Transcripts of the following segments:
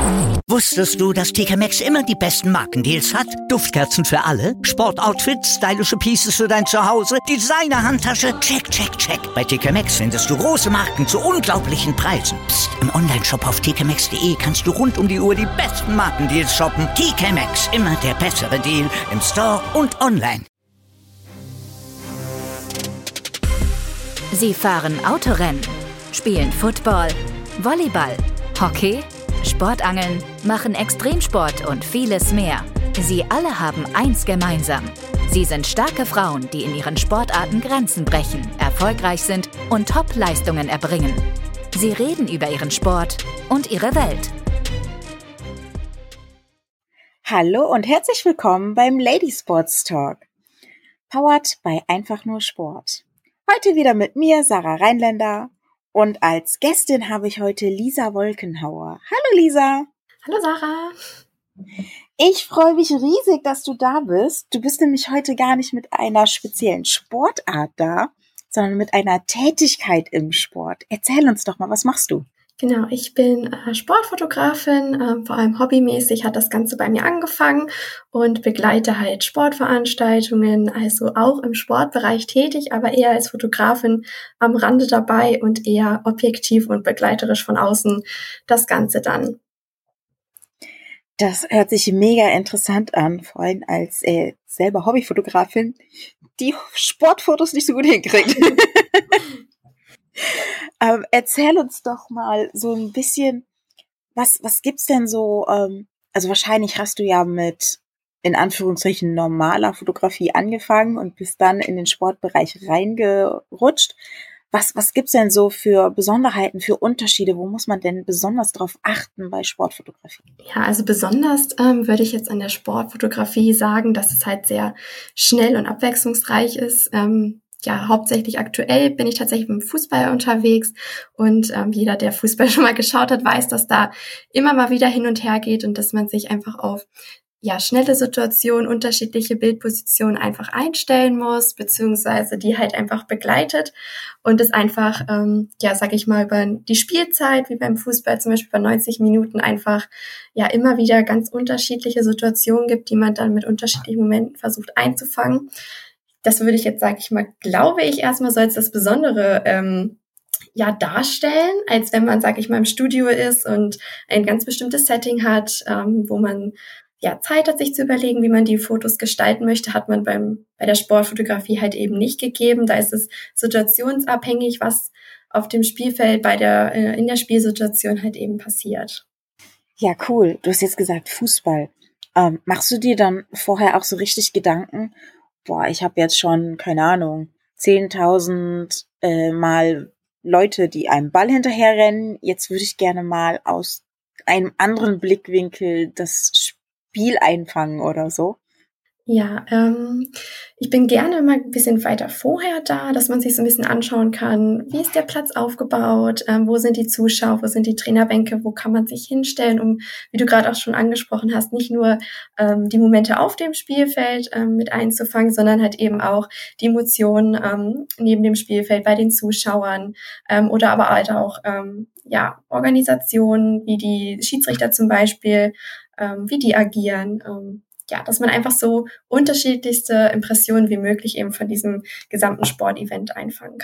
Wusstest du, dass TK Maxx immer die besten Markendeals hat? Duftkerzen für alle, Sportoutfits, stylische Pieces für dein Zuhause, Designer-Handtasche, check, check, check. Bei TK Maxx findest du große Marken zu unglaublichen Preisen. Psst. Im Onlineshop auf tkmaxx.de kannst du rund um die Uhr die besten Markendeals shoppen. TK Maxx, immer der bessere Deal im Store und online. Sie fahren Autorennen, spielen Football, Volleyball, Hockey, Sportangeln, machen Extremsport und vieles mehr. Sie alle haben eins gemeinsam. Sie sind starke Frauen, die in ihren Sportarten Grenzen brechen, erfolgreich sind und Top-Leistungen erbringen. Sie reden über ihren Sport und ihre Welt. Hallo und herzlich willkommen beim Lady Sports Talk. Powered by Einfach nur Sport. Heute wieder mit mir, Sarah Rheinländer. Und als Gästin habe ich heute Lisa Wolkenhauer. Hallo Lisa. Hallo Sarah. Ich freue mich riesig, dass du da bist. Du bist nämlich heute gar nicht mit einer speziellen Sportart da, sondern mit einer Tätigkeit im Sport. Erzähl uns doch mal, was machst du? Genau, ich bin Sportfotografin, vor allem hobbymäßig hat das Ganze bei mir angefangen und begleite halt Sportveranstaltungen, also auch im Sportbereich tätig, aber eher als Fotografin am Rande dabei und eher objektiv und begleiterisch von außen das Ganze dann. Das hört sich mega interessant an, vor allem als selber Hobbyfotografin, die Sportfotos nicht so gut hinkriegt. Erzähl uns doch mal so ein bisschen, was gibt's denn so, also wahrscheinlich hast du ja mit, in Anführungszeichen, normaler Fotografie angefangen und bist dann in den Sportbereich reingerutscht. Was gibt's denn so für Besonderheiten, für Unterschiede? Wo muss man denn besonders drauf achten bei Sportfotografie? Ja, also besonders würde ich jetzt an der Sportfotografie sagen, dass es halt sehr schnell und abwechslungsreich ist. Ja, hauptsächlich aktuell bin ich tatsächlich mit dem Fußball unterwegs und jeder, der Fußball schon mal geschaut hat, weiß, dass da immer mal wieder hin und her geht und dass man sich einfach auf schnelle Situationen, unterschiedliche Bildpositionen einfach einstellen muss, beziehungsweise die halt einfach begleitet und es einfach, sag ich mal, über die Spielzeit, wie beim Fußball zum Beispiel bei 90 Minuten einfach immer wieder ganz unterschiedliche Situationen gibt, die man dann mit unterschiedlichen Momenten versucht einzufangen. Das würde ich jetzt, sage ich mal, glaube ich, erstmal so als das Besondere darstellen, als wenn man, sage ich mal, im Studio ist und ein ganz bestimmtes Setting hat, wo man Zeit hat, sich zu überlegen, wie man die Fotos gestalten möchte, hat man bei der Sportfotografie halt eben nicht gegeben. Da ist es situationsabhängig, was auf dem Spielfeld in der Spielsituation halt eben passiert. Ja, cool. Du hast jetzt gesagt Fußball. Machst du dir dann vorher auch so richtig Gedanken, ich habe jetzt schon, keine Ahnung, 10.000 Mal Leute, die einem Ball hinterherrennen. Jetzt würde ich gerne mal aus einem anderen Blickwinkel das Spiel einfangen oder so. Ja, ich bin gerne mal ein bisschen weiter vorher da, dass man sich so ein bisschen anschauen kann, wie ist der Platz aufgebaut, wo sind die Zuschauer, wo sind die Trainerbänke, wo kann man sich hinstellen, um, wie du gerade auch schon angesprochen hast, nicht nur die Momente auf dem Spielfeld mit einzufangen, sondern halt eben auch die Emotionen neben dem Spielfeld bei den Zuschauern oder aber halt auch Organisationen, wie die Schiedsrichter zum Beispiel, wie die agieren, dass man einfach so unterschiedlichste Impressionen wie möglich eben von diesem gesamten Sportevent einfangen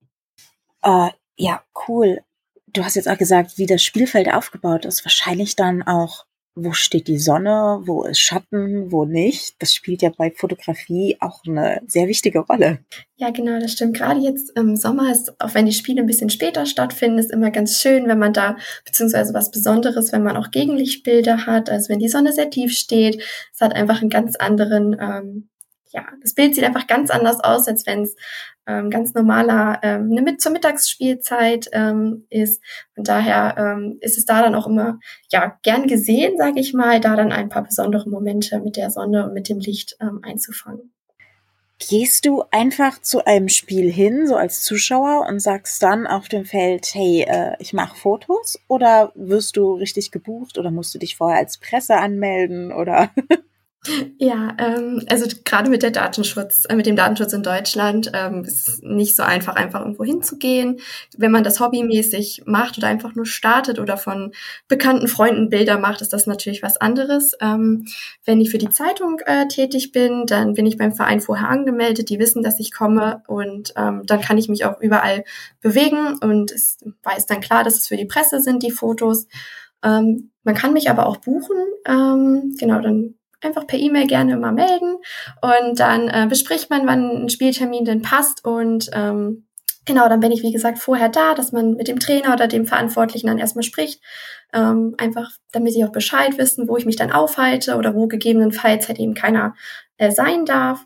kann. Ja, cool. Du hast jetzt auch gesagt, wie das Spielfeld aufgebaut ist. Wahrscheinlich dann auch, wo steht die Sonne, wo ist Schatten, wo nicht. Das spielt ja bei Fotografie auch eine sehr wichtige Rolle. Ja, genau, das stimmt. Gerade jetzt im Sommer ist, auch wenn die Spiele ein bisschen später stattfinden, ist immer ganz schön, wenn man da, beziehungsweise was Besonderes, wenn man auch Gegenlichtbilder hat, also wenn die Sonne sehr tief steht. Es hat einfach einen ganz anderen, das Bild sieht einfach ganz anders aus, als wenn es ganz normaler zur Mittagsspielzeit ist. Und daher ist es da dann auch immer gern gesehen, sage ich mal, da dann ein paar besondere Momente mit der Sonne und mit dem Licht einzufangen. Gehst du einfach zu einem Spiel hin, so als Zuschauer, und sagst dann auf dem Feld, hey, ich mache Fotos? Oder wirst du richtig gebucht oder musst du dich vorher als Presse anmelden? Oder? Ja, also gerade mit dem Datenschutz in Deutschland ist es nicht so einfach irgendwo hinzugehen. Wenn man das hobbymäßig macht oder einfach nur startet oder von bekannten Freunden Bilder macht, ist das natürlich was anderes. Wenn ich für die Zeitung tätig bin, dann bin ich beim Verein vorher angemeldet. Die wissen, dass ich komme und dann kann ich mich auch überall bewegen und es weiß dann klar, dass es für die Presse sind, die Fotos. Man kann mich aber auch buchen. Genau, dann einfach per E-Mail gerne immer melden und dann bespricht man, wann ein Spieltermin denn passt und genau, dann bin ich, wie gesagt, vorher da, dass man mit dem Trainer oder dem Verantwortlichen dann erstmal spricht, einfach damit sie auch Bescheid wissen, wo ich mich dann aufhalte oder wo gegebenenfalls halt eben keiner sein darf.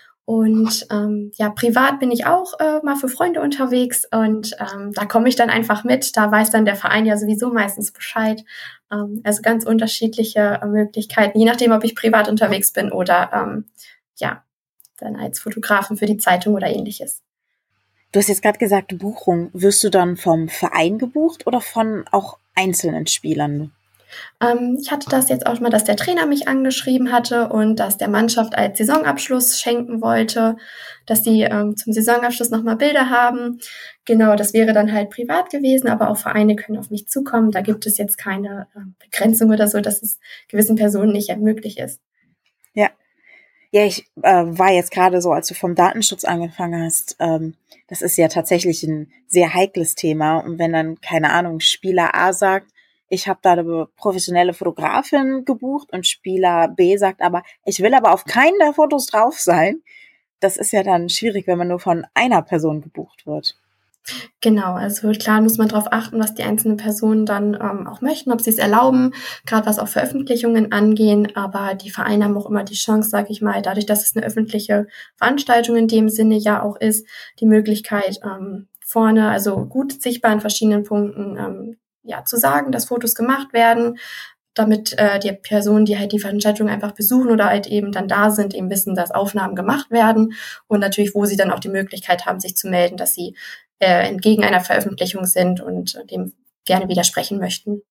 Und ja, privat bin ich auch mal für Freunde unterwegs und da komme ich dann einfach mit. Da weiß dann der Verein ja sowieso meistens Bescheid. Also ganz unterschiedliche Möglichkeiten, je nachdem, ob ich privat unterwegs bin oder ja, dann als Fotografen für die Zeitung oder ähnliches. Du hast jetzt gerade gesagt, Buchung. Wirst du dann vom Verein gebucht oder von auch einzelnen Spielern? Ich hatte das jetzt auch mal, dass der Trainer mich angeschrieben hatte und dass der Mannschaft als Saisonabschluss schenken wollte, dass sie zum Saisonabschluss nochmal Bilder haben. Genau, das wäre dann halt privat gewesen, aber auch Vereine können auf mich zukommen. Da gibt es jetzt keine Begrenzung oder so, dass es gewissen Personen nicht möglich ist. Ja. Ja, ich war jetzt gerade so, als du vom Datenschutz angefangen hast, das ist ja tatsächlich ein sehr heikles Thema. Und wenn dann, keine Ahnung, Spieler A sagt, ich habe da eine professionelle Fotografin gebucht und Spieler B sagt aber, ich will aber auf keinen der Fotos drauf sein. Das ist ja dann schwierig, wenn man nur von einer Person gebucht wird. Genau, also klar muss man darauf achten, was die einzelnen Personen dann auch möchten, ob sie es erlauben, gerade was auch Veröffentlichungen angehen. Aber die Vereine haben auch immer die Chance, sage ich mal, dadurch, dass es eine öffentliche Veranstaltung in dem Sinne ja auch ist, die Möglichkeit vorne, also gut sichtbar an verschiedenen Punkten ja zu sagen, dass Fotos gemacht werden, damit die Personen, die halt die Veranstaltung einfach besuchen oder halt eben dann da sind, eben wissen, dass Aufnahmen gemacht werden und natürlich, wo sie dann auch die Möglichkeit haben, sich zu melden, dass sie entgegen einer Veröffentlichung sind und dem gerne widersprechen möchten.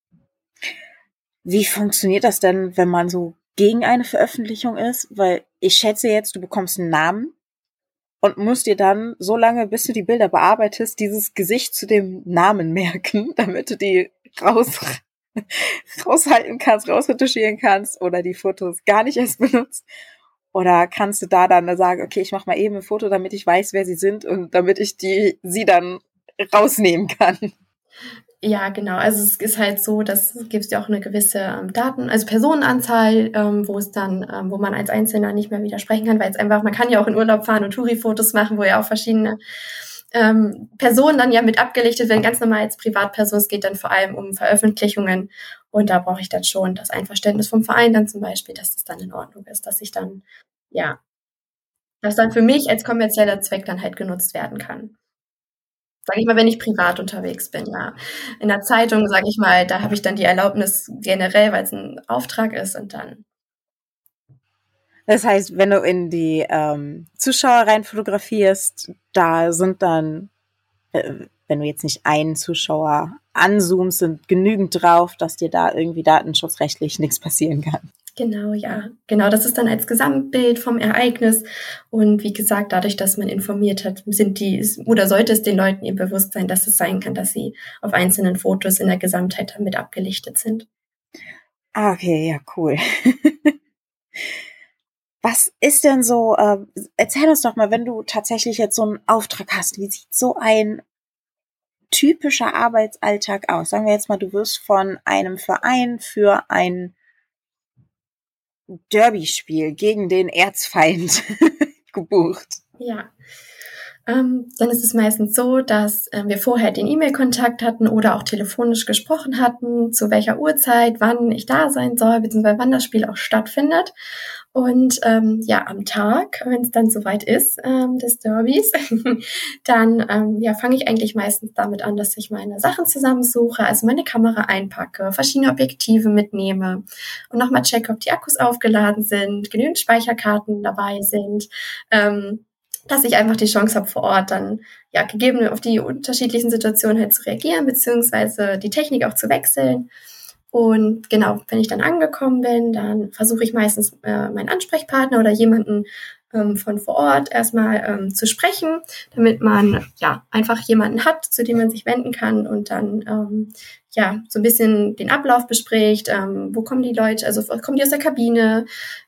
Wie funktioniert das denn, wenn man so gegen eine Veröffentlichung ist? Weil ich schätze jetzt, du bekommst einen Namen und musst dir dann so lange, bis du die Bilder bearbeitest, dieses Gesicht zu dem Namen merken, damit du die raushalten kannst, rausretuschieren kannst oder die Fotos gar nicht erst benutzt. Oder kannst du da dann sagen, okay, ich mache mal eben ein Foto, damit ich weiß, wer sie sind und damit ich sie dann rausnehmen kann? Ja, genau. Also es ist halt so, dass es gibt ja auch eine gewisse also Personenanzahl, wo es dann, wo man als Einzelner nicht mehr widersprechen kann, weil es einfach, man kann ja auch in Urlaub fahren und Touri-Fotos machen, wo ja auch verschiedene Personen dann ja mit abgelichtet werden, ganz normal als Privatperson. Es geht dann vor allem um Veröffentlichungen und da brauche ich dann schon das Einverständnis vom Verein dann zum Beispiel, dass das dann in Ordnung ist, dass ich dann, ja, dass dann für mich als kommerzieller Zweck dann halt genutzt werden kann. Sag ich mal, wenn ich privat unterwegs bin, ja. In der Zeitung, sage ich mal, da habe ich dann die Erlaubnis generell, weil es ein Auftrag ist und dann. Das heißt, wenn du in die Zuschauer rein fotografierst, da sind dann, wenn du jetzt nicht einen Zuschauer anzoomst, sind genügend drauf, dass dir da irgendwie datenschutzrechtlich nichts passieren kann. Genau, ja. Genau, das ist dann als Gesamtbild vom Ereignis. Und wie gesagt, dadurch, dass man informiert hat, sollte es den Leuten eben bewusst sein, dass es sein kann, dass sie auf einzelnen Fotos in der Gesamtheit damit abgelichtet sind. Okay, ja, cool. Was ist denn so, erzähl uns doch mal, wenn du tatsächlich jetzt so einen Auftrag hast, wie sieht so ein typischer Arbeitsalltag aus? Sagen wir jetzt mal, du wirst von einem Verein für ein Derby-Spiel gegen den Erzfeind gebucht. Ja. Dann ist es meistens so, dass wir vorher den E-Mail-Kontakt hatten oder auch telefonisch gesprochen hatten, zu welcher Uhrzeit, wann ich da sein soll, beziehungsweise wann das Spiel auch stattfindet. Und ja, am Tag, wenn es dann soweit ist, des Derbys, dann ja, fange ich eigentlich meistens damit an, dass ich meine Sachen zusammensuche, also meine Kamera einpacke, verschiedene Objektive mitnehme und nochmal checke, ob die Akkus aufgeladen sind, genügend Speicherkarten dabei sind, dass ich einfach die Chance habe, vor Ort dann ja gegeben auf die unterschiedlichen Situationen halt zu reagieren, beziehungsweise die Technik auch zu wechseln. Und genau, wenn ich dann angekommen bin, dann versuche ich meistens meinen Ansprechpartner oder jemanden von vor Ort erstmal zu sprechen, damit man ja einfach jemanden hat, zu dem man sich wenden kann und dann so ein bisschen den Ablauf bespricht, wo kommen die Leute, also kommen die aus der Kabine,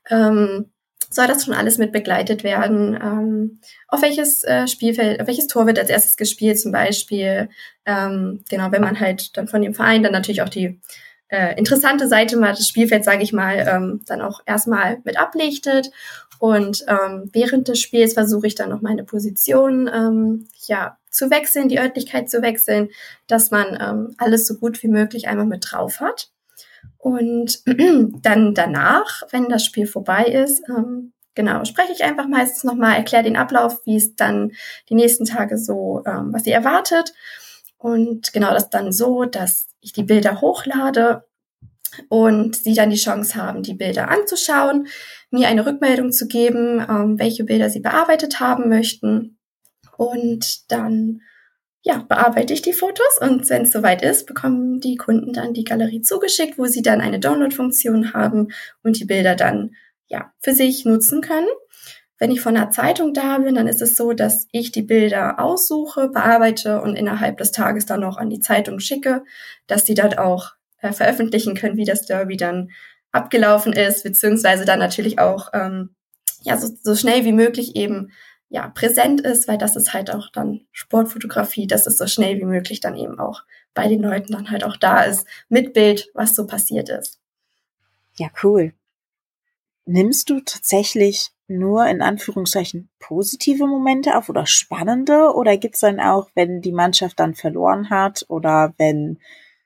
soll das schon alles mit begleitet werden, auf welches Spielfeld, auf welches Tor wird als erstes gespielt zum Beispiel, genau, wenn man halt dann von dem Verein dann natürlich auch die interessante Seite mal des Spielfelds, sage ich mal, dann auch erstmal mit ablichtet. Und während des Spiels versuche ich dann noch meine Position zu wechseln, die Örtlichkeit zu wechseln, dass man alles so gut wie möglich einmal mit drauf hat. Und dann danach, wenn das Spiel vorbei ist, spreche ich einfach meistens nochmal, erkläre den Ablauf, wie es dann die nächsten Tage so, was sie erwartet. Und genau das dann so, dass ich die Bilder hochlade und sie dann die Chance haben, die Bilder anzuschauen, mir eine Rückmeldung zu geben, welche Bilder sie bearbeitet haben möchten. Und dann bearbeite ich die Fotos und wenn es soweit ist, bekommen die Kunden dann die Galerie zugeschickt, wo sie dann eine Download-Funktion haben und die Bilder dann für sich nutzen können. Wenn ich von einer Zeitung da bin, dann ist es so, dass ich die Bilder aussuche, bearbeite und innerhalb des Tages dann noch an die Zeitung schicke, dass die dann auch veröffentlichen können, wie das Derby dann abgelaufen ist, beziehungsweise dann natürlich auch so schnell wie möglich eben präsent ist, weil das ist halt auch dann Sportfotografie, dass es so schnell wie möglich dann eben auch bei den Leuten dann halt auch da ist, mit Bild, was so passiert ist. Ja, cool. Nimmst du tatsächlich nur in Anführungszeichen positive Momente auf oder spannende? Oder gibt's dann auch, wenn die Mannschaft dann verloren hat oder wenn,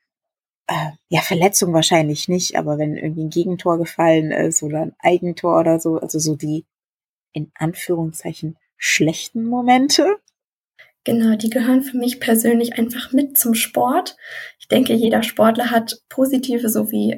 Verletzung wahrscheinlich nicht, aber wenn irgendwie ein Gegentor gefallen ist oder ein Eigentor oder so, also so die in Anführungszeichen schlechten Momente? Genau, die gehören für mich persönlich einfach mit zum Sport. Ich denke, jeder Sportler hat positive sowie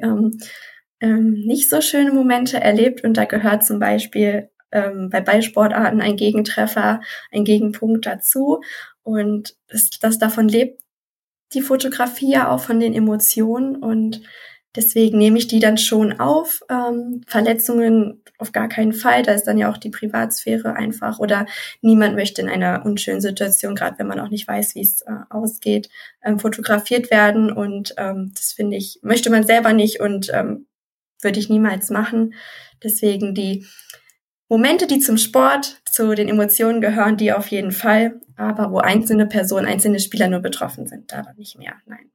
nicht so schöne Momente erlebt und da gehört zum Beispiel bei Ballsportarten ein Gegentreffer, ein Gegenpunkt dazu und das davon lebt die Fotografie ja auch von den Emotionen und deswegen nehme ich die dann schon auf. Verletzungen auf gar keinen Fall, da ist dann ja auch die Privatsphäre einfach oder niemand möchte in einer unschönen Situation, gerade wenn man auch nicht weiß, wie es ausgeht, fotografiert werden und das finde ich, möchte man selber nicht und würde ich niemals machen. Deswegen die Momente, die zum Sport, zu den Emotionen gehören, die auf jeden Fall, aber wo einzelne Personen, einzelne Spieler nur betroffen sind, da dann nicht mehr, nein.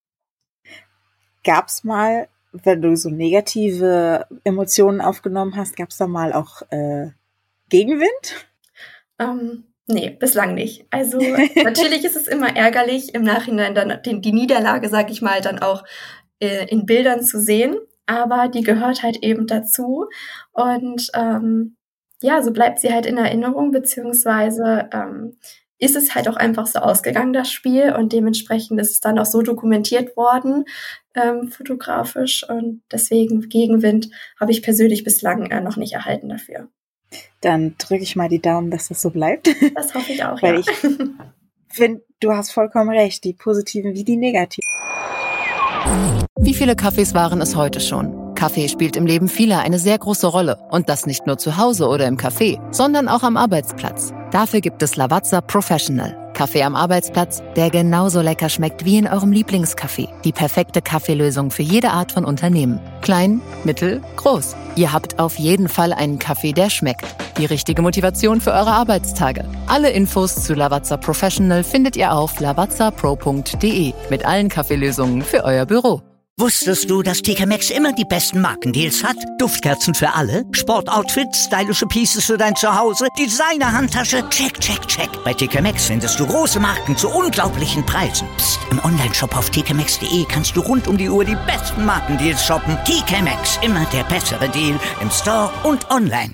Gab's mal, wenn du so negative Emotionen aufgenommen hast, gab's da mal auch Gegenwind? Nee, bislang nicht. Also natürlich ist es immer ärgerlich, im Nachhinein dann die Niederlage, sag ich mal, dann auch in Bildern zu sehen, aber die gehört halt eben dazu und so bleibt sie halt in Erinnerung, beziehungsweise ist es halt auch einfach so ausgegangen, das Spiel, und dementsprechend ist es dann auch so dokumentiert worden, fotografisch, und deswegen Gegenwind habe ich persönlich bislang noch nicht erhalten dafür. Dann drücke ich mal die Daumen, dass das so bleibt. Das hoffe ich auch, Weil ja. ich finde, du hast vollkommen recht, die positiven wie die negativen. Wie viele Kaffees waren es heute schon? Kaffee spielt im Leben vieler eine sehr große Rolle. Und das nicht nur zu Hause oder im Café, sondern auch am Arbeitsplatz. Dafür gibt es Lavazza Professional. Kaffee am Arbeitsplatz, der genauso lecker schmeckt wie in eurem Lieblingscafé. Die perfekte Kaffeelösung für jede Art von Unternehmen. Klein, mittel, groß. Ihr habt auf jeden Fall einen Kaffee, der schmeckt. Die richtige Motivation für eure Arbeitstage. Alle Infos zu Lavazza Professional findet ihr auf lavazzapro.de mit allen Kaffeelösungen für euer Büro. Wusstest du, dass TK Maxx immer die besten Markendeals hat? Duftkerzen für alle, Sportoutfits, stylische Pieces für dein Zuhause, Designer-Handtasche, check, check, check. Bei TK Maxx findest du große Marken zu unglaublichen Preisen. Psst. Im Onlineshop auf tkmaxx.de kannst du rund um die Uhr die besten Markendeals shoppen. TK Maxx, immer der bessere Deal im Store und online.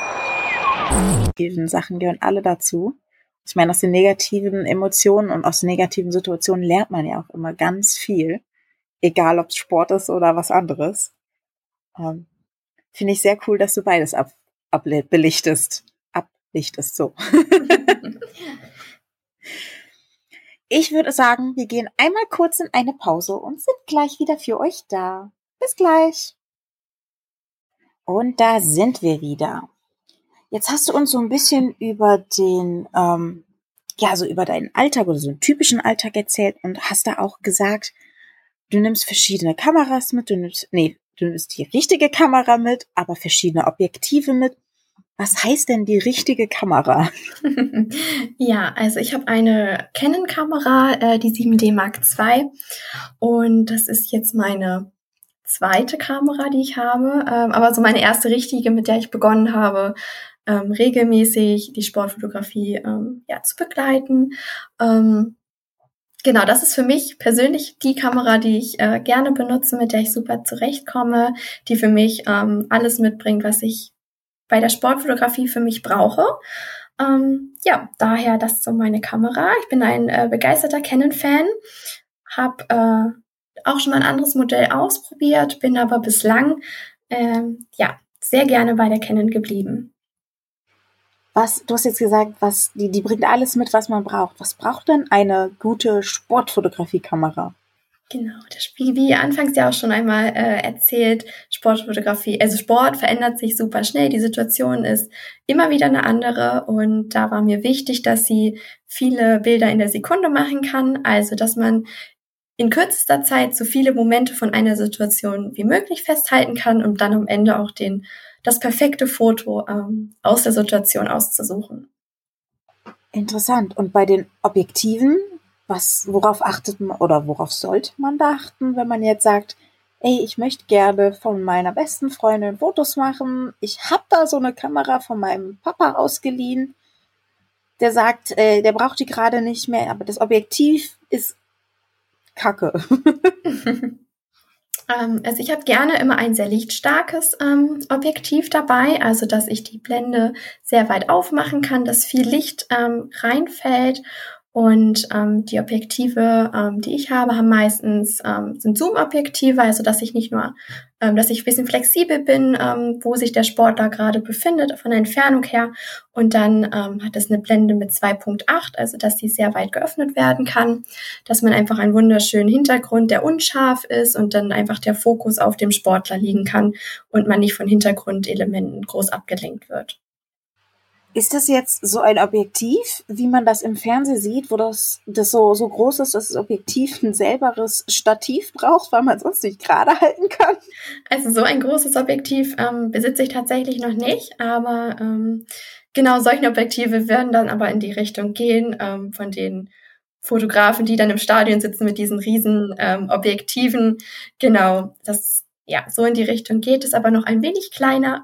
Die Sachen gehören alle dazu. Ich meine, aus den negativen Emotionen und aus negativen Situationen lernt man ja auch immer ganz viel. Egal, ob es Sport ist oder was anderes. Finde ich sehr cool, dass du beides belichtest. Ablichtest, so. ich würde sagen, wir gehen einmal kurz in eine Pause und sind gleich wieder für euch da. Bis gleich. Und da sind wir wieder. Jetzt hast du uns so ein bisschen über den, so über deinen Alltag oder so einen typischen Alltag erzählt und hast da auch gesagt, du nimmst verschiedene Kameras mit, du nimmst die richtige Kamera mit, aber verschiedene Objektive mit. Was heißt denn die richtige Kamera? Ja, also ich habe eine Canon-Kamera, die 7D Mark II, und das ist jetzt meine zweite Kamera, die ich habe, aber so meine erste richtige, mit der ich begonnen habe, regelmäßig die Sportfotografie zu begleiten. Genau, das ist für mich persönlich die Kamera, die ich gerne benutze, mit der ich super zurechtkomme, die für mich alles mitbringt, was ich bei der Sportfotografie für mich brauche. Daher das ist so meine Kamera. Ich bin ein begeisterter Canon-Fan, habe auch schon mal ein anderes Modell ausprobiert, bin aber bislang sehr gerne bei der Canon geblieben. Du hast jetzt gesagt, die bringt alles mit, was man braucht. Was braucht denn eine gute Sportfotografie-Kamera? Genau, wie anfangs ja auch schon einmal erzählt, Sportfotografie, also Sport verändert sich super schnell, die Situation ist immer wieder eine andere, und da war mir wichtig, dass sie viele Bilder in der Sekunde machen kann, also dass man in kürzester Zeit so viele Momente von einer Situation wie möglich festhalten kann, um dann am Ende auch das perfekte Foto aus der Situation auszusuchen. Interessant. Und bei den Objektiven, worauf achtet man oder worauf sollte man da achten, wenn man jetzt sagt, ey, ich möchte gerne von meiner besten Freundin Fotos machen. Ich habe da so eine Kamera von meinem Papa ausgeliehen. Der sagt, der braucht die gerade nicht mehr, aber das Objektiv ist Kacke. Also ich habe gerne immer ein sehr lichtstarkes Objektiv dabei, also dass ich die Blende sehr weit aufmachen kann, dass viel Licht reinfällt. Und die Objektive, die ich habe, haben meistens sind Zoom-Objektive, also dass ich nicht nur, dass ich ein bisschen flexibel bin, wo sich der Sportler gerade befindet, von der Entfernung her. Und dann hat es eine Blende mit 2.8, also dass sie sehr weit geöffnet werden kann, dass man einfach einen wunderschönen Hintergrund, der unscharf ist, und dann einfach der Fokus auf dem Sportler liegen kann und man nicht von Hintergrundelementen groß abgelenkt wird. Ist das jetzt so ein Objektiv, wie man das im Fernsehen sieht, wo das so groß ist, dass das Objektiv ein selberes Stativ braucht, weil man sonst nicht gerade halten kann? Also so ein großes Objektiv besitze ich tatsächlich noch nicht, aber genau solche Objektive werden dann aber in die Richtung gehen von den Fotografen, die dann im Stadion sitzen mit diesen riesen Objektiven. Genau, so in die Richtung geht es, aber noch ein wenig kleiner.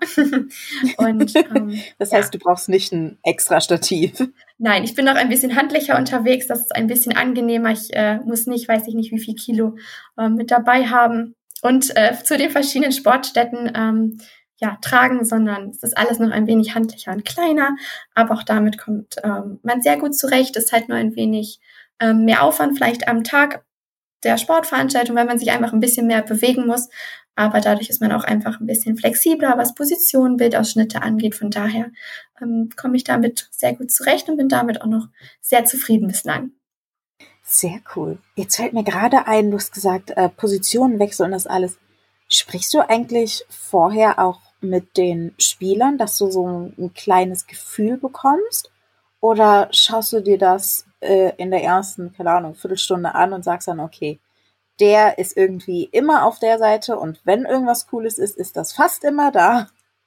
Und das heißt, du brauchst nicht ein extra Stativ? Nein, ich bin noch ein bisschen handlicher unterwegs. Das ist ein bisschen angenehmer. Ich muss nicht, weiß ich nicht, wie viel Kilo mit dabei haben und zu den verschiedenen Sportstätten tragen, sondern es ist alles noch ein wenig handlicher und kleiner. Aber auch damit kommt man sehr gut zurecht. Es ist halt nur ein wenig mehr Aufwand vielleicht am Tag der Sportveranstaltung, weil man sich einfach ein bisschen mehr bewegen muss. Aber dadurch ist man auch einfach ein bisschen flexibler, was Positionen, Bildausschnitte angeht. Von daher komme ich damit sehr gut zurecht und bin damit auch noch sehr zufrieden bislang. Sehr cool. Jetzt fällt mir gerade ein, du hast gesagt, Positionenwechsel und das alles. Sprichst du eigentlich vorher auch mit den Spielern, dass du so ein kleines Gefühl bekommst? Oder schaust du dir das in der ersten, keine Ahnung, Viertelstunde an und sagst dann, okay, der ist irgendwie immer auf der Seite und wenn irgendwas Cooles ist, ist das fast immer da?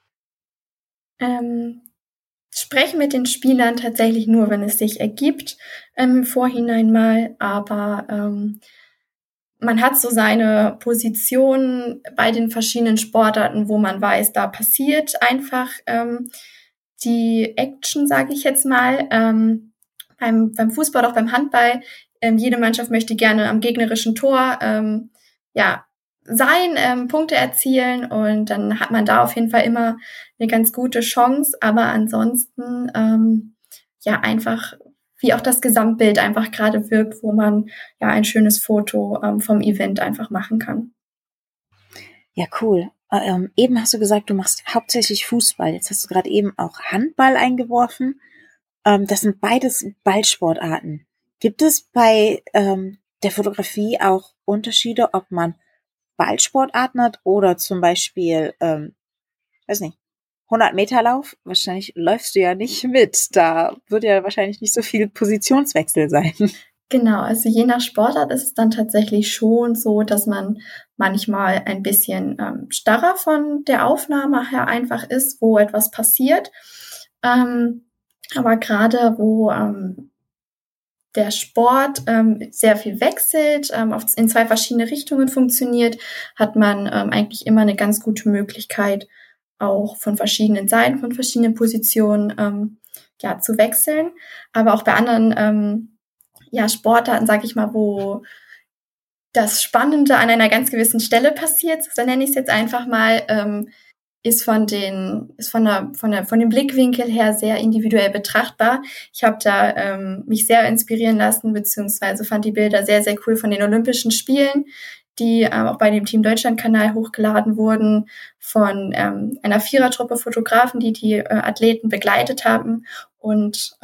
Sprechen mit den Spielern tatsächlich nur, wenn es sich ergibt, im Vorhinein mal, aber man hat so seine Position bei den verschiedenen Sportarten, wo man weiß, da passiert einfach die Action, sage ich jetzt mal. Beim Fußball, auch beim Handball, jede Mannschaft möchte gerne am gegnerischen Tor sein, Punkte erzielen, und dann hat man da auf jeden Fall immer eine ganz gute Chance, aber ansonsten einfach wie auch das Gesamtbild einfach gerade wirkt, wo man ein schönes Foto vom Event einfach machen kann. Ja, cool. Eben hast du gesagt, du machst hauptsächlich Fußball. Jetzt hast du gerade eben auch Handball eingeworfen. Das sind beides Ballsportarten. Gibt es bei der Fotografie auch Unterschiede, ob man Ballsportarten hat oder zum Beispiel, weiß nicht, 100-Meter-Lauf? Wahrscheinlich läufst du ja nicht mit. Da wird ja wahrscheinlich nicht so viel Positionswechsel sein. Genau, also je nach Sportart ist es dann tatsächlich schon so, dass man manchmal ein bisschen starrer von der Aufnahme her einfach ist, wo etwas passiert. Aber gerade wo der Sport sehr viel wechselt, in 2 verschiedene Richtungen funktioniert, hat man eigentlich immer eine ganz gute Möglichkeit, auch von verschiedenen Seiten, von verschiedenen Positionen zu wechseln. Aber auch bei anderen Sportarten, sag ich mal, wo das Spannende an einer ganz gewissen Stelle passiert, so nenne ich es jetzt einfach mal, ist von dem Blickwinkel her sehr individuell betrachtbar. Ich habe da mich sehr inspirieren lassen, beziehungsweise fand die Bilder sehr, sehr cool von den Olympischen Spielen, die auch bei dem Team Deutschland-Kanal hochgeladen wurden, von einer Vierertruppe Fotografen, die Athleten begleitet haben. Und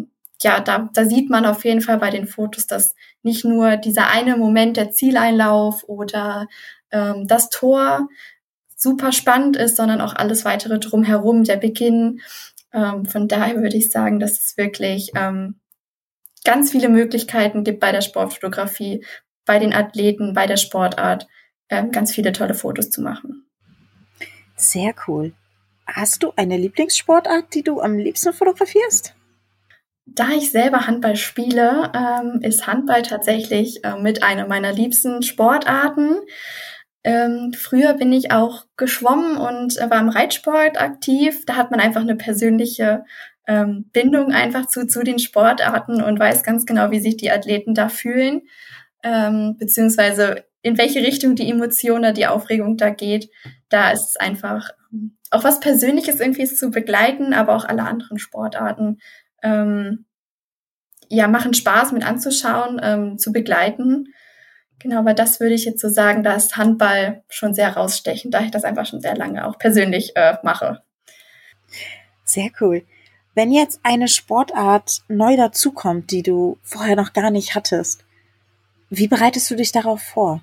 da sieht man auf jeden Fall bei den Fotos, dass nicht nur dieser eine Moment, der Zieleinlauf oder das Tor super spannend ist, sondern auch alles weitere drumherum, der Beginn. Von daher würde ich sagen, dass es wirklich ganz viele Möglichkeiten gibt bei der Sportfotografie, bei den Athleten, bei der Sportart, ganz viele tolle Fotos zu machen. Sehr cool. Hast du eine Lieblingssportart, die du am liebsten fotografierst? Da ich selber Handball spiele, ist Handball tatsächlich mit einer meiner liebsten Sportarten. Früher bin ich auch geschwommen und war im Reitsport aktiv. Da hat man einfach eine persönliche Bindung einfach zu den Sportarten und weiß ganz genau, wie sich die Athleten da fühlen, beziehungsweise in welche Richtung die Emotion oder die Aufregung da geht. Da ist es einfach auch was Persönliches irgendwie zu begleiten, aber auch alle anderen Sportarten machen Spaß mit anzuschauen, zu begleiten. Genau, aber das würde ich jetzt so sagen, da ist Handball schon sehr rausstechend, da ich das einfach schon sehr lange auch persönlich mache. Sehr cool. Wenn jetzt eine Sportart neu dazukommt, die du vorher noch gar nicht hattest, wie bereitest du dich darauf vor?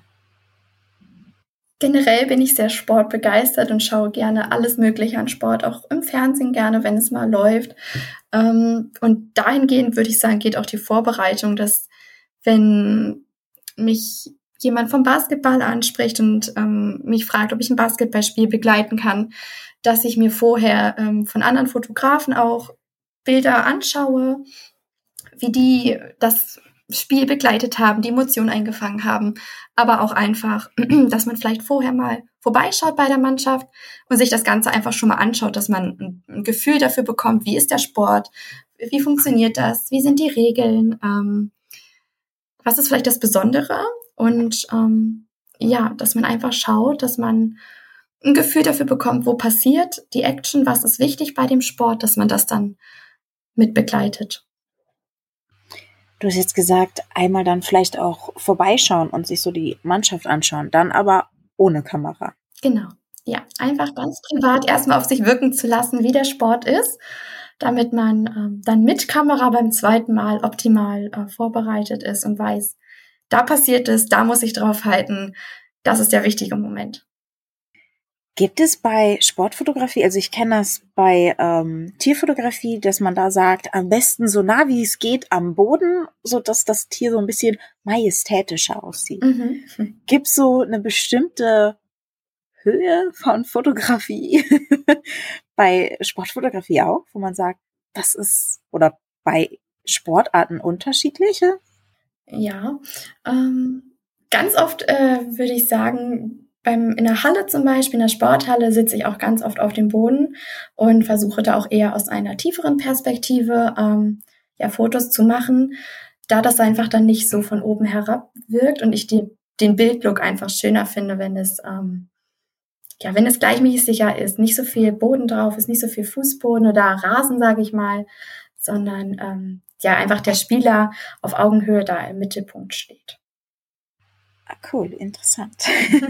Generell bin ich sehr sportbegeistert und schaue gerne alles Mögliche an Sport, auch im Fernsehen gerne, wenn es mal läuft. Und dahingehend würde ich sagen, geht auch die Vorbereitung, dass wenn mich jemand vom Basketball anspricht und mich fragt, ob ich ein Basketballspiel begleiten kann, dass ich mir vorher von anderen Fotografen auch Bilder anschaue, wie die das Spiel begleitet haben, die Emotionen eingefangen haben, aber auch einfach, dass man vielleicht vorher mal vorbeischaut bei der Mannschaft und sich das Ganze einfach schon mal anschaut, dass man ein Gefühl dafür bekommt, wie ist der Sport, wie funktioniert das, wie sind die Regeln, was ist vielleicht das Besondere und dass man einfach schaut, dass man ein Gefühl dafür bekommt, wo passiert die Action, was ist wichtig bei dem Sport, dass man das dann mit begleitet. Du hast jetzt gesagt, einmal dann vielleicht auch vorbeischauen und sich so die Mannschaft anschauen, dann aber ohne Kamera. Genau, ja, einfach ganz privat erstmal auf sich wirken zu lassen, wie der Sport ist, damit man dann mit Kamera beim zweiten Mal optimal vorbereitet ist und weiß, da passiert es, da muss ich drauf halten, das ist der wichtige Moment. Gibt es bei Sportfotografie, also ich kenne das bei Tierfotografie, dass man da sagt, am besten so nah wie es geht am Boden, so dass das Tier so ein bisschen majestätischer aussieht. Mhm. Gibt es so eine bestimmte Höhe von Fotografie bei Sportfotografie auch, wo man sagt, das ist, oder bei Sportarten unterschiedliche? Ja, ganz oft würde ich sagen, in der Halle zum Beispiel, in der Sporthalle, sitze ich auch ganz oft auf dem Boden und versuche da auch eher aus einer tieferen Perspektive Fotos zu machen, da das einfach dann nicht so von oben herab wirkt und ich den Bildlook einfach schöner finde, wenn es gleichmäßig sicher ist, nicht so viel Boden drauf ist, nicht so viel Fußboden oder Rasen, sage ich mal, sondern einfach der Spieler auf Augenhöhe da im Mittelpunkt steht. Cool, interessant.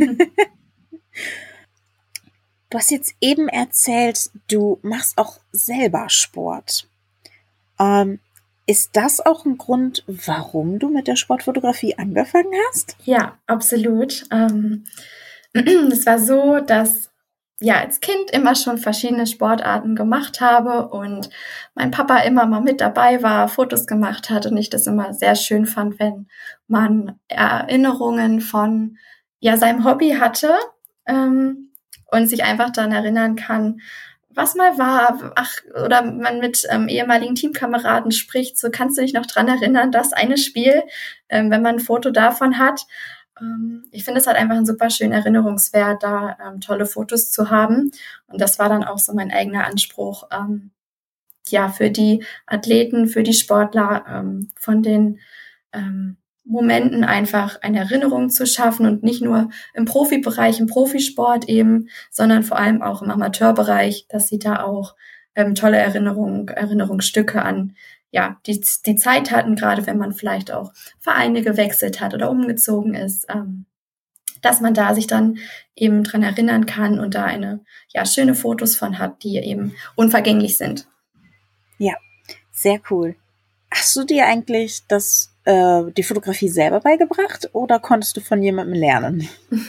Du hast jetzt eben erzählt, du machst auch selber Sport. Ist das auch ein Grund, warum du mit der Sportfotografie angefangen hast? Ja, absolut. Es war so, dass ja als Kind immer schon verschiedene Sportarten gemacht habe und mein Papa immer mal mit dabei war, Fotos gemacht hat und ich das immer sehr schön fand, wenn man Erinnerungen von seinem Hobby hatte und sich einfach daran erinnern kann, was mal war, oder man mit ehemaligen Teamkameraden spricht, so kannst du dich noch dran erinnern, das eine Spiel, wenn man ein Foto davon hat. Ich finde, es hat einfach einen super schönen Erinnerungswert, da tolle Fotos zu haben. Und das war dann auch so mein eigener Anspruch, für die Athleten, für die Sportler, von den Momenten einfach eine Erinnerung zu schaffen und nicht nur im Profibereich, im Profisport eben, sondern vor allem auch im Amateurbereich, dass sie da auch tolle Erinnerungsstücke an die Zeit hatten, gerade wenn man vielleicht auch Vereine gewechselt hat oder umgezogen ist, dass man da sich dann eben dran erinnern kann und da schöne Fotos von hat, die eben unvergänglich sind. Ja, sehr cool. Hast du dir eigentlich die Fotografie selber beigebracht oder konntest du von jemandem lernen?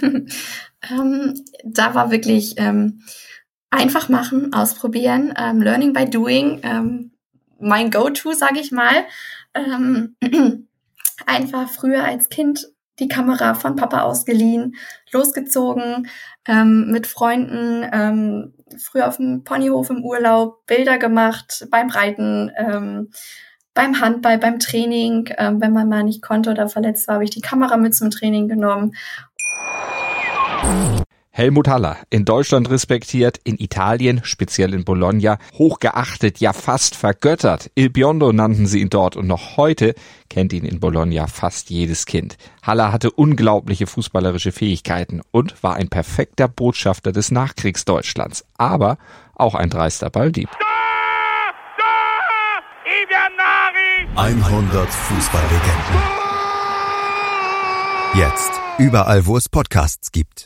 Da war wirklich einfach machen, ausprobieren, Learning by Doing, mein Go-To, sage ich mal. Einfach früher als Kind die Kamera von Papa ausgeliehen, losgezogen, mit Freunden, früher auf dem Ponyhof im Urlaub, Bilder gemacht, beim Reiten, beim Handball, beim Training. Wenn man mal nicht konnte oder verletzt war, habe ich die Kamera mit zum Training genommen. Helmut Haller, in Deutschland respektiert, in Italien, speziell in Bologna, hochgeachtet, ja fast vergöttert. Il Biondo nannten sie ihn dort und noch heute kennt ihn in Bologna fast jedes Kind. Haller hatte unglaubliche fußballerische Fähigkeiten und war ein perfekter Botschafter des Nachkriegsdeutschlands, aber auch ein dreister Balldieb. 100 Fußballlegenden. Jetzt überall, wo es Podcasts gibt.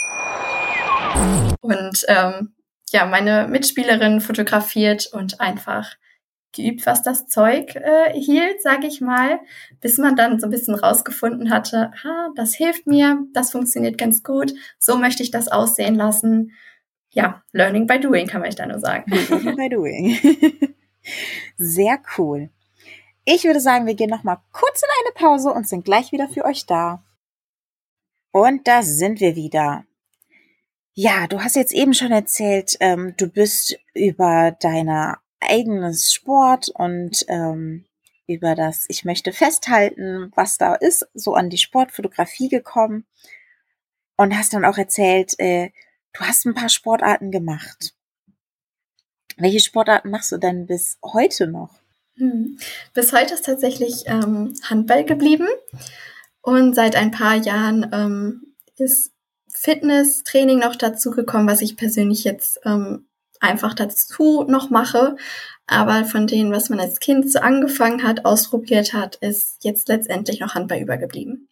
Und meine Mitspielerin fotografiert und einfach geübt, was das Zeug hielt, sage ich mal, bis man dann so ein bisschen rausgefunden hatte, das hilft mir, das funktioniert ganz gut, so möchte ich das aussehen lassen. Ja, Learning by Doing, kann man da nur sagen. Learning by Doing. Sehr cool. Ich würde sagen, wir gehen noch mal kurz in eine Pause und sind gleich wieder für euch da. Und da sind wir wieder. Ja, du hast jetzt eben schon erzählt, du bist über dein eigenes Sport und über das Ich möchte festhalten, was da ist, so an die Sportfotografie gekommen und hast dann auch erzählt, du hast ein paar Sportarten gemacht. Welche Sportarten machst du denn bis heute noch? Bis heute ist tatsächlich Handball geblieben und seit ein paar Jahren ist Fitnesstraining noch dazu gekommen, was ich persönlich jetzt einfach dazu noch mache. Aber von denen, was man als Kind so angefangen hat, ausprobiert hat, ist jetzt letztendlich noch Handball übergeblieben.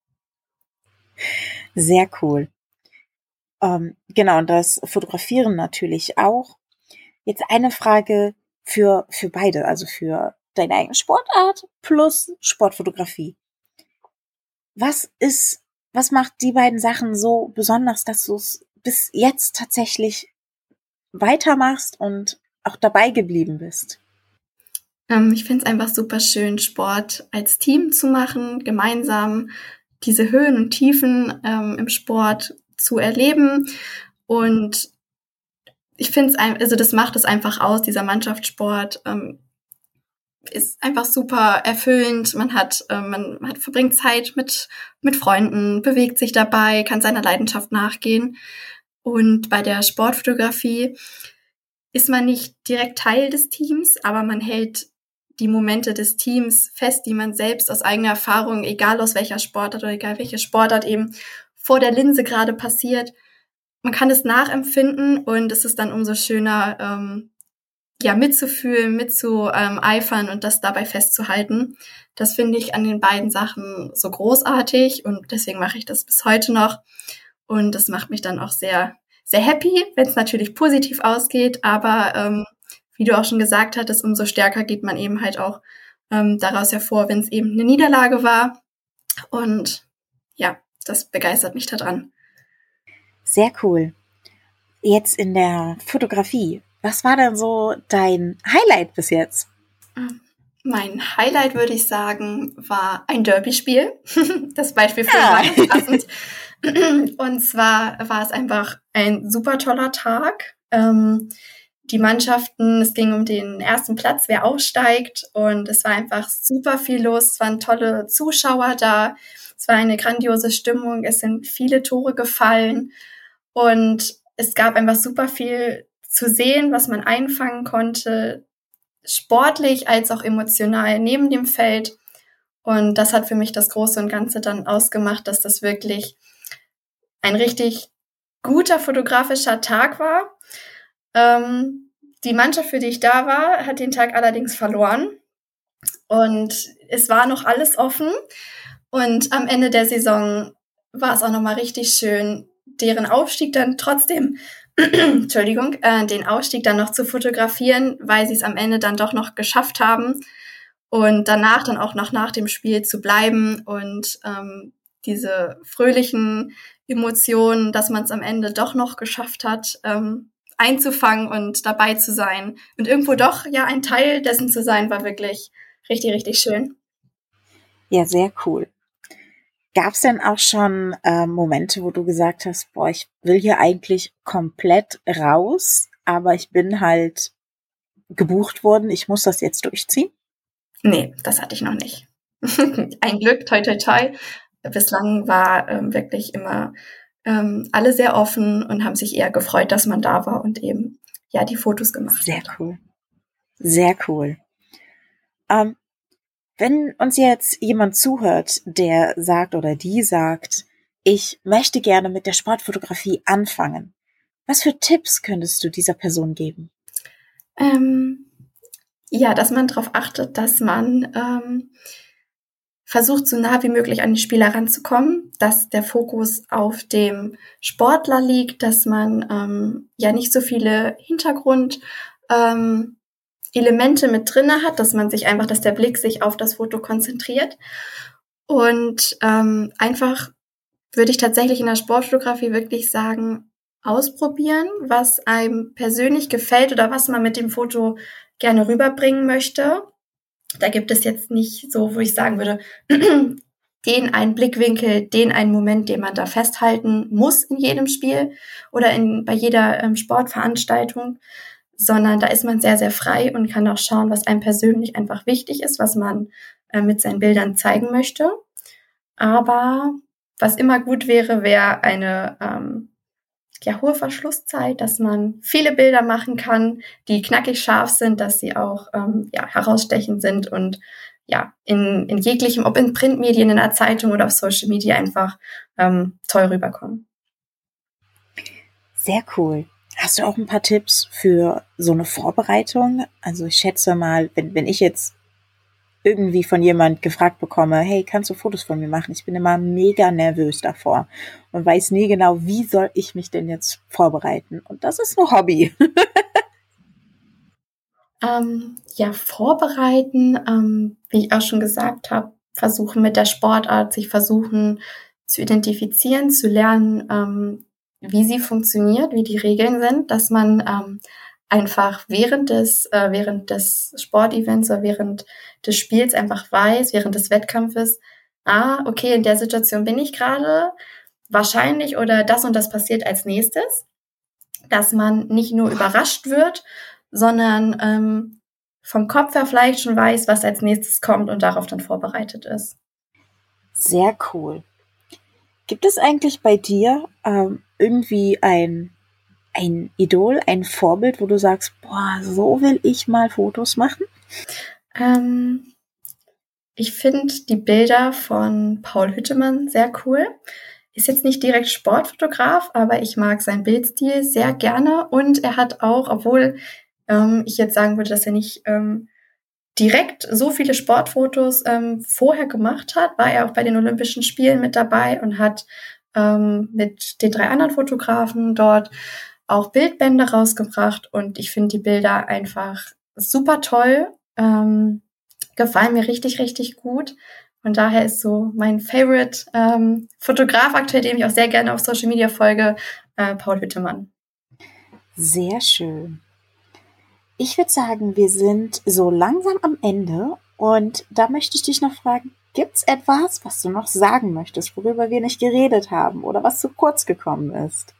Sehr cool. Genau, und das Fotografieren natürlich auch. Jetzt eine Frage für beide, also für deine eigene Sportart plus Sportfotografie. Was macht die beiden Sachen so besonders, dass du es bis jetzt tatsächlich weitermachst und auch dabei geblieben bist? Ich finde es einfach super schön, Sport als Team zu machen, gemeinsam diese Höhen und Tiefen im Sport zu erleben. Und ich finde es, das macht es einfach aus, dieser Mannschaftssport ist einfach super erfüllend. Man verbringt Zeit mit Freunden, bewegt sich dabei, kann seiner Leidenschaft nachgehen. Und bei der Sportfotografie ist man nicht direkt Teil des Teams, aber man hält die Momente des Teams fest, die man selbst aus eigener Erfahrung, egal aus welcher Sportart oder egal welche Sportart eben vor der Linse gerade passiert. Man kann es nachempfinden und es ist dann umso schöner, mitzufühlen, mitzueifern und das dabei festzuhalten. Das finde ich an den beiden Sachen so großartig und deswegen mache ich das bis heute noch. Und das macht mich dann auch sehr, sehr happy, wenn es natürlich positiv ausgeht. Aber wie du auch schon gesagt hattest, umso stärker geht man eben halt auch daraus hervor, wenn es eben eine Niederlage war. Und ja, das begeistert mich daran. Sehr cool. Jetzt in der Fotografie, was war denn so dein Highlight bis jetzt? Mein Highlight, würde ich sagen, war ein Derby-Spiel. Das Beispiel für war ganz passend. Und zwar war es einfach ein super toller Tag. Die Mannschaften, es ging um den ersten Platz, wer aufsteigt. Und es war einfach super viel los. Es waren tolle Zuschauer da. Es war eine grandiose Stimmung. Es sind viele Tore gefallen. Und es gab einfach super viel zu sehen, was man einfangen konnte, sportlich als auch emotional neben dem Feld. Und das hat für mich das Große und Ganze dann ausgemacht, dass das wirklich ein richtig guter fotografischer Tag war. Die Mannschaft, für die ich da war, hat den Tag allerdings verloren. Und es war noch alles offen. Und am Ende der Saison war es auch nochmal richtig schön, deren Aufstieg dann trotzdem, den Aufstieg dann noch zu fotografieren, weil sie es am Ende dann doch noch geschafft haben und danach dann auch noch nach dem Spiel zu bleiben und diese fröhlichen Emotionen, dass man es am Ende doch noch geschafft hat, einzufangen und dabei zu sein und irgendwo doch ja ein Teil dessen zu sein, war wirklich richtig, richtig schön. Ja, sehr cool. Gab es denn auch schon Momente, wo du gesagt hast, boah, ich will hier eigentlich komplett raus, aber ich bin halt gebucht worden, ich muss das jetzt durchziehen? Nee, das hatte ich noch nicht. Ein Glück, toi, toi, toi. Bislang war wirklich immer alle sehr offen und haben sich eher gefreut, dass man da war und eben ja die Fotos gemacht hat. Sehr cool. Sehr cool. Wenn uns jetzt jemand zuhört, der sagt oder die sagt, ich möchte gerne mit der Sportfotografie anfangen, was für Tipps könntest du dieser Person geben? Ja, dass man darauf achtet, dass man versucht, so nah wie möglich an die Spieler ranzukommen, dass der Fokus auf dem Sportler liegt, dass man ja nicht so viele Elemente mit drinne hat, dass der Blick sich auf das Foto konzentriert. Und einfach würde ich tatsächlich in der Sportfotografie wirklich sagen, ausprobieren, was einem persönlich gefällt oder was man mit dem Foto gerne rüberbringen möchte. Da gibt es jetzt nicht so, wo ich sagen würde, den einen Blickwinkel, den einen Moment, den man da festhalten muss in jedem Spiel oder bei jeder Sportveranstaltung, sondern da ist man sehr, sehr frei und kann auch schauen, was einem persönlich einfach wichtig ist, was man mit seinen Bildern zeigen möchte. Aber was immer gut wäre eine hohe Verschlusszeit, dass man viele Bilder machen kann, die knackig scharf sind, dass sie auch herausstechend sind und ja in jeglichem, ob in Printmedien, in der Zeitung oder auf Social Media einfach toll rüberkommen. Sehr cool. Hast du auch ein paar Tipps für so eine Vorbereitung? Also ich schätze mal, wenn ich jetzt irgendwie von jemand gefragt bekomme, hey, kannst du Fotos von mir machen? Ich bin immer mega nervös davor und weiß nie genau, wie soll ich mich denn jetzt vorbereiten? Und das ist ein Hobby. Vorbereiten, wie ich auch schon gesagt habe, versuchen mit der Sportart, sich versuchen zu identifizieren, zu lernen, wie sie funktioniert, wie die Regeln sind, dass man einfach während des Sportevents oder während des Spiels einfach weiß, während des Wettkampfes, okay, in der Situation bin ich gerade, wahrscheinlich oder das und das passiert als nächstes, dass man nicht nur überrascht wird, sondern vom Kopf her vielleicht schon weiß, was als nächstes kommt und darauf dann vorbereitet ist. Sehr cool. Gibt es eigentlich bei dir irgendwie ein Idol, ein Vorbild, wo du sagst, boah, so will ich mal Fotos machen? Ich finde die Bilder von Paul Hüttemann sehr cool. Ist jetzt nicht direkt Sportfotograf, aber ich mag seinen Bildstil sehr gerne. Und er hat auch, obwohl ich jetzt sagen würde, dass er nicht direkt so viele Sportfotos vorher gemacht hat, war er auch bei den Olympischen Spielen mit dabei und hat mit den 3 anderen Fotografen dort auch Bildbände rausgebracht. Und ich finde die Bilder einfach super toll. gefallen mir richtig, richtig gut. Von daher ist so mein Favorite Fotograf aktuell, dem ich auch sehr gerne auf Social Media folge, Paul Hüttemann. Sehr schön. Ich würde sagen, wir sind so langsam am Ende und da möchte ich dich noch fragen, gibt's etwas, was du noch sagen möchtest, worüber wir nicht geredet haben oder was zu kurz gekommen ist?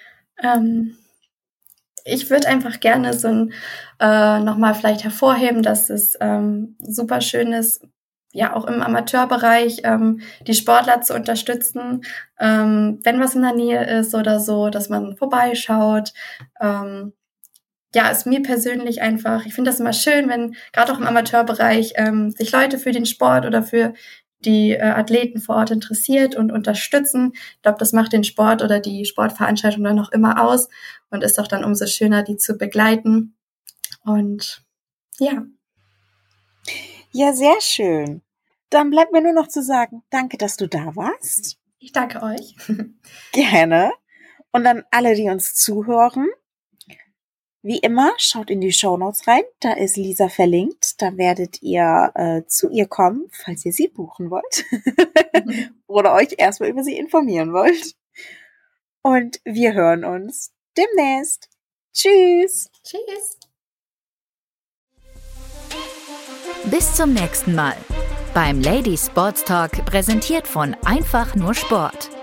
Ich würde einfach gerne so nochmal vielleicht hervorheben, dass es super schön ist, ja auch im Amateurbereich die Sportler zu unterstützen, wenn was in der Nähe ist oder so, dass man vorbeischaut. Ja, ist mir persönlich einfach, ich finde das immer schön, wenn gerade auch im Amateurbereich sich Leute für den Sport oder für die Athleten vor Ort interessiert und unterstützen. Ich glaube, das macht den Sport oder die Sportveranstaltung dann noch immer aus und ist doch dann umso schöner, die zu begleiten. Und ja. Ja, sehr schön. Dann bleibt mir nur noch zu sagen, danke, dass du da warst. Ich danke euch. Gerne. Und an alle, die uns zuhören, wie immer, schaut in die Shownotes rein. Da ist Lisa verlinkt. Da werdet ihr zu ihr kommen, falls ihr sie buchen wollt. Oder euch erstmal über sie informieren wollt. Und wir hören uns demnächst. Tschüss. Tschüss. Bis zum nächsten Mal beim Ladies Sports Talk, präsentiert von Einfach nur Sport.